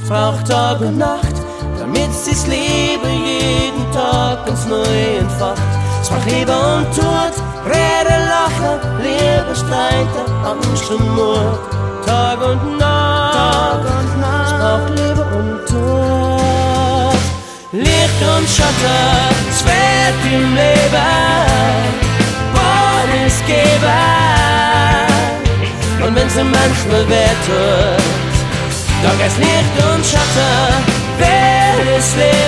braucht Tag und Nacht, damit sie's Leben jeden Tag ganz neu entfacht. Es braucht Liebe und Tod, Rede, Lachen, Liebe, Streite, Angst und Mut. Tag und Nacht, es braucht Liebe und Tod. Licht und Schatten, es wird im Leben beides geben. Und wenn's dem manchmal weh tut, doch es Licht und Schatten, wer es lebt.